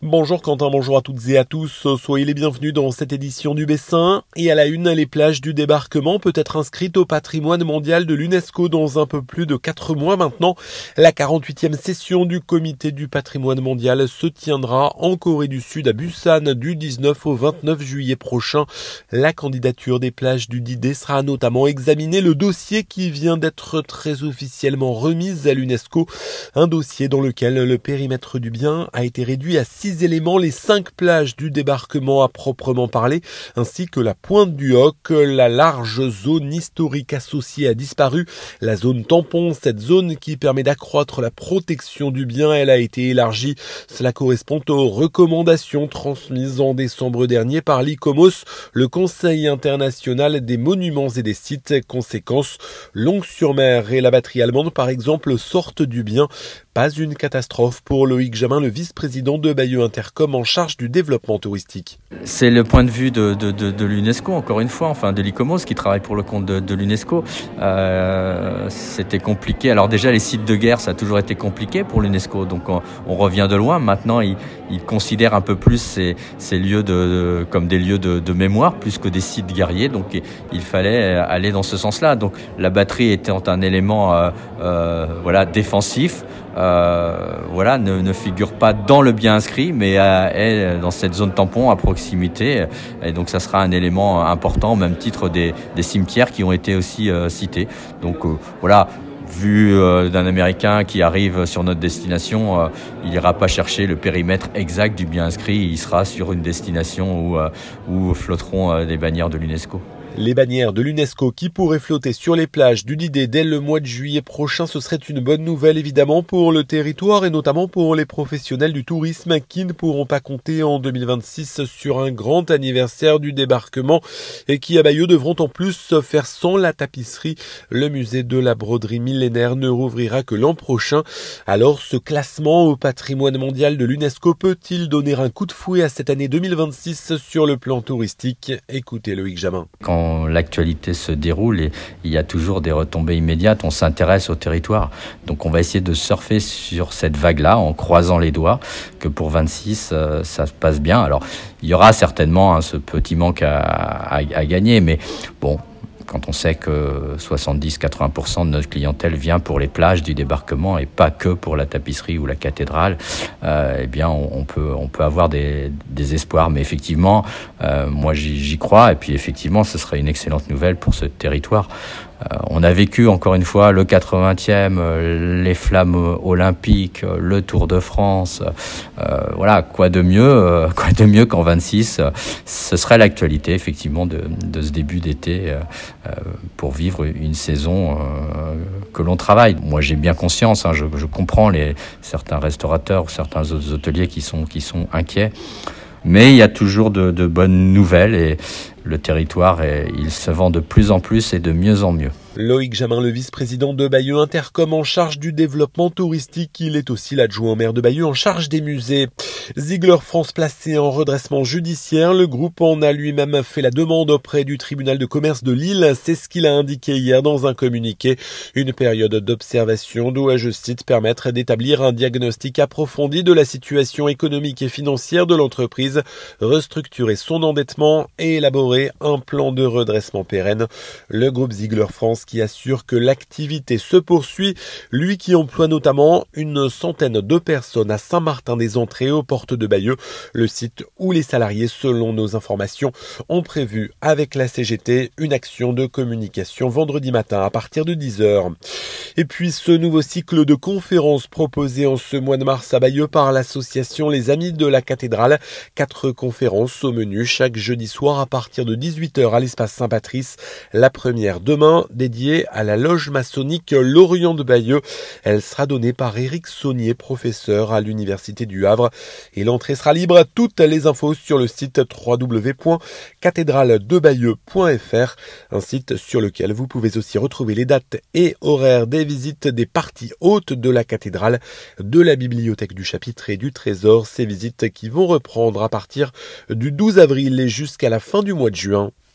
Bonjour Quentin, bonjour à toutes et à tous, soyez les bienvenus dans cette édition du Bessin. Et à la une, les plages du débarquement peut être inscrites au patrimoine mondial de l'UNESCO dans un peu plus de 4 mois maintenant. La 48e session du comité du patrimoine mondial se tiendra en Corée du Sud à Busan du 19 au 29 juillet prochain. La candidature des plages du Didé sera notamment examinée, le dossier qui vient d'être très officiellement remis à l'UNESCO. Un dossier dans lequel le périmètre du bien a été réduit à 6 éléments, les 5 plages du débarquement à proprement parler, ainsi que la pointe du Hoc. La large zone historique associée a disparu. La zone tampon, cette zone qui permet d'accroître la protection du bien, elle a été élargie. Cela correspond aux recommandations transmises en décembre dernier par l'ICOMOS, le Conseil international des monuments et des sites. Conséquence, Longnes-sur-Mer et la batterie allemande par exemple sortent du bien. Pas une catastrophe pour Loïc Jamin, le vice-président de Bayeux Intercom en charge du développement touristique. C'est le point de vue de l'UNESCO, encore une fois, enfin de l'ICOMOS qui travaille pour le compte de l'UNESCO. C'était compliqué. Alors déjà, les sites de guerre, ça a toujours été compliqué pour l'UNESCO. Donc on revient de loin. Maintenant, ils considèrent un peu plus ces lieux comme des lieux de mémoire, plus que des sites guerriers. Donc il fallait aller dans ce sens-là. Donc la batterie étant un élément défensif, ne figure pas dans le bien inscrit, mais est dans cette zone tampon à proximité. Et donc ça sera un élément important au même titre des cimetières qui ont été aussi cités. Donc vu d'un Américain qui arrive sur notre destination, il n'ira pas chercher le périmètre exact du bien inscrit. Il sera sur une destination où flotteront des bannières de l'UNESCO. Les bannières de l'UNESCO qui pourraient flotter sur les plages du Didé dès le mois de juillet prochain, ce serait une bonne nouvelle évidemment pour le territoire et notamment pour les professionnels du tourisme qui ne pourront pas compter en 2026 sur un grand anniversaire du débarquement et qui à Bayeux devront en plus faire sans la tapisserie. Le musée de la broderie millénaire ne rouvrira que l'an prochain. Alors ce classement au patrimoine mondial de l'UNESCO peut-il donner un coup de fouet à cette année 2026 sur le plan touristique? Écoutez Loïc Jamin. Quand l'actualité se déroule et il y a toujours des retombées immédiates, on s'intéresse au territoire. Donc on va essayer de surfer sur cette vague-là en croisant les doigts que pour 26, ça se passe bien. Alors il y aura certainement ce petit manque à gagner, mais bon, quand on sait que 70-80% de notre clientèle vient pour les plages du débarquement et pas que pour la tapisserie ou la cathédrale, on peut avoir des espoirs. Mais effectivement, moi j'y crois et puis effectivement ce serait une excellente nouvelle pour ce territoire. On a vécu encore une fois le 80e, les flammes olympiques, le Tour de France. Quoi de mieux qu'en 26. Ce serait l'actualité effectivement de ce début d'été pour vivre une saison que l'on travaille. Moi j'ai bien conscience, je comprends certains restaurateurs ou certains autres hôteliers qui sont inquiets. Mais il y a toujours de bonnes nouvelles et le territoire, il se vend de plus en plus et de mieux en mieux. Loïc Jamin, le vice-président de Bayeux Intercom en charge du développement touristique. Il est aussi l'adjoint au maire de Bayeux en charge des musées. Ziegler France placé en redressement judiciaire. Le groupe en a lui-même fait la demande auprès du tribunal de commerce de Lille. C'est ce qu'il a indiqué hier dans un communiqué. Une période d'observation doit, je cite, permettre d'établir un diagnostic approfondi de la situation économique et financière de l'entreprise, restructurer son endettement et élaborer un plan de redressement pérenne. Le groupe Ziegler France qui assure que l'activité se poursuit, lui qui emploie notamment une centaine de personnes à Saint-Martin-des-Entrées aux portes de Bayeux, le site où les salariés, selon nos informations, ont prévu avec la CGT une action de communication vendredi matin à partir de 10h. Et puis ce nouveau cycle de conférences proposé en ce mois de mars à Bayeux par l'association Les Amis de la Cathédrale. 4 conférences au menu chaque jeudi soir à partir de 18h à l'espace Saint-Patrice. La première demain, dédiée à la loge maçonnique L'Orient de Bayeux. Elle sera donnée par Éric Saunier, professeur à l'Université du Havre. Et l'entrée sera libre. Toutes les infos sur le site www.cathédraledebayeux.fr, un site sur lequel vous pouvez aussi retrouver les dates et horaires des visites des parties hautes de la cathédrale, de la bibliothèque du chapitre et du trésor. Ces visites qui vont reprendre à partir du 12 avril et jusqu'à la fin du mois de juin.